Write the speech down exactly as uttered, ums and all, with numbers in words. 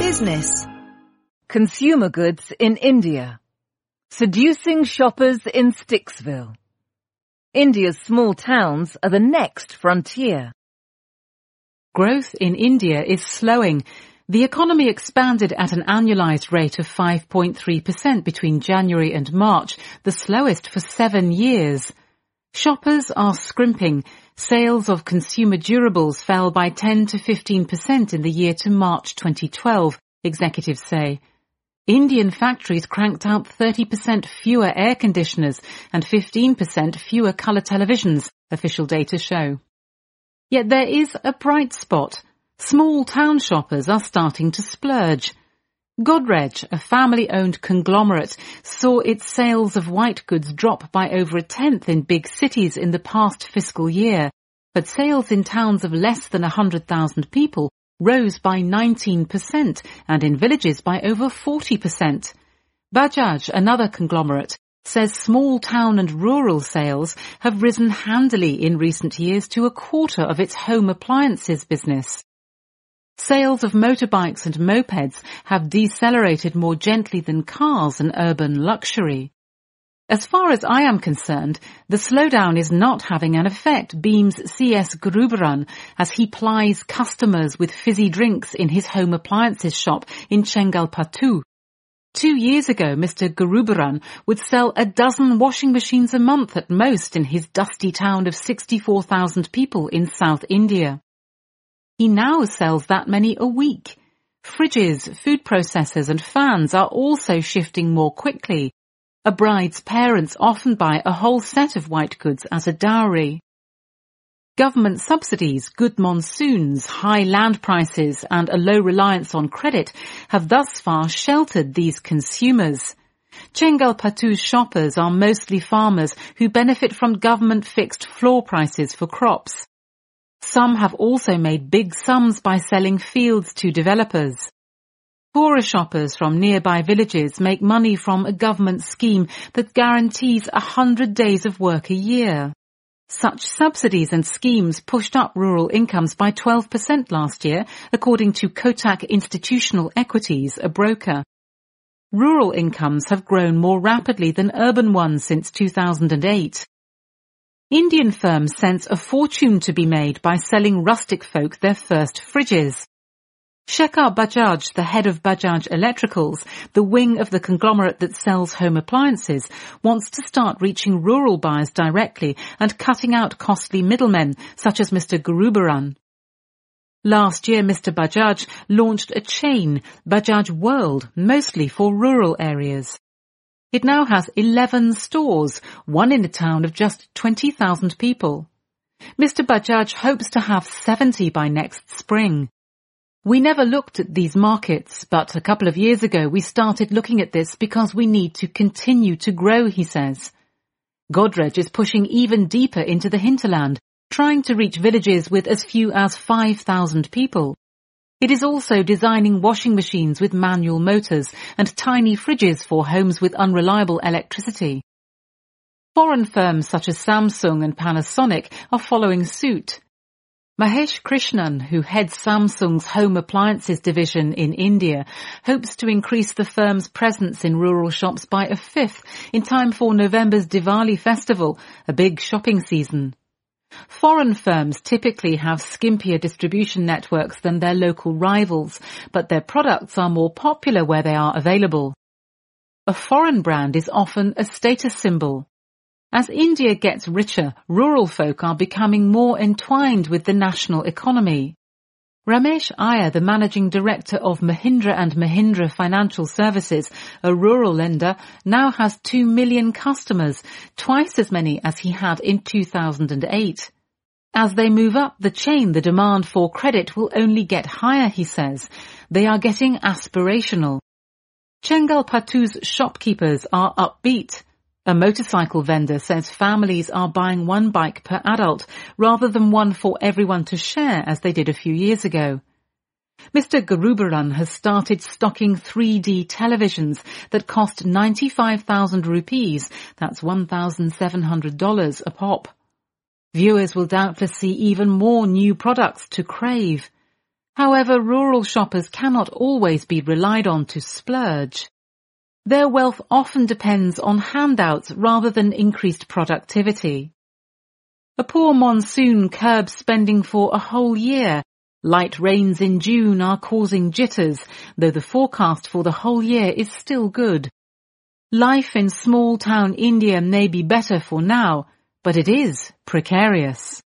Business. Consumer goods in India. Seducing shoppers in Sticksville. India's small towns are the next frontier. Growth in India is slowing. The economy expanded at an annualized rate of five point three percent between January and March, the slowest for seven years. Shoppers are scrimping. Sales of consumer durables fell by ten to fifteen percent in the year to March twenty twelve, executives say. Indian factories cranked out thirty percent fewer air conditioners and fifteen percent fewer colour televisions, official data show. Yet there is a bright spot. Small town shoppers are starting to splurge. Godrej, a family-owned conglomerate, saw its sales of white goods drop by over a tenth in big cities in the past fiscal year, but sales in towns of less than one hundred thousand people rose by nineteen percent and in villages by over forty percent. Bajaj, another conglomerate, says small town and rural sales have risen handily in recent years to a quarter of its home appliances business. Sales of motorbikes and mopeds have decelerated more gently than cars and urban luxury. As far as I am concerned, the slowdown is not having an effect, beams C S Gurubaran as he plies customers with fizzy drinks in his home appliances shop in Chengalpattu. Two years ago, Mister Gurubaran would sell a dozen washing machines a month at most in his dusty town of sixty-four thousand people in South India. He now sells that many a week. Fridges, food processors and fans are also shifting more quickly. A bride's parents often buy a whole set of white goods as a dowry. Government subsidies, good monsoons, high land prices and a low reliance on credit have thus far sheltered these consumers. Chengalpattu's shoppers are mostly farmers who benefit from government fixed floor prices for crops. Some have also made big sums by selling fields to developers. Poorer shoppers from nearby villages make money from a government scheme that guarantees a hundred days of work a year. Such subsidies and schemes pushed up rural incomes by twelve percent last year, according to Kotak Institutional Equities, a broker. Rural incomes have grown more rapidly than urban ones since two thousand eight. Indian firms sense a fortune to be made by selling rustic folk their first fridges. Shekhar Bajaj, the head of Bajaj Electricals, the wing of the conglomerate that sells home appliances, wants to start reaching rural buyers directly and cutting out costly middlemen, such as Mister Gurubaran. Last year, Mister Bajaj launched a chain, Bajaj World, mostly for rural areas. It now has eleven stores, one in a town of just twenty thousand people. Mister Bajaj hopes to have seventy by next spring. We never looked at these markets, but a couple of years ago we started looking at this because we need to continue to grow, he says. Godrej is pushing even deeper into the hinterland, trying to reach villages with as few as five thousand people. It is also designing washing machines with manual motors and tiny fridges for homes with unreliable electricity. Foreign firms such as Samsung and Panasonic are following suit. Mahesh Krishnan, who heads Samsung's home appliances division in India, hopes to increase the firm's presence in rural shops by a fifth in time for November's Diwali festival, a big shopping season. Foreign firms typically have skimpier distribution networks than their local rivals, but their products are more popular where they are available. A foreign brand is often a status symbol. As India gets richer, rural folk are becoming more entwined with the national economy. Ramesh Iyer, the managing director of Mahindra and Mahindra Financial Services, a rural lender, now has two million customers, twice as many as he had in two thousand eight. As they move up the chain, the demand for credit will only get higher, he says. They are getting aspirational. Chengalpattu's shopkeepers are upbeat. A motorcycle vendor says families are buying one bike per adult rather than one for everyone to share as they did a few years ago. Mister Gurubaran has started stocking three D televisions that cost ninety-five thousand rupees, that's one thousand seven hundred dollars a pop. Viewers will doubtless see even more new products to crave. However, rural shoppers cannot always be relied on to splurge. Their wealth often depends on handouts rather than increased productivity. A poor monsoon curbs spending for a whole year. Light rains in June are causing jitters, though the forecast for the whole year is still good. Life in small-town India may be better for now, but it is precarious.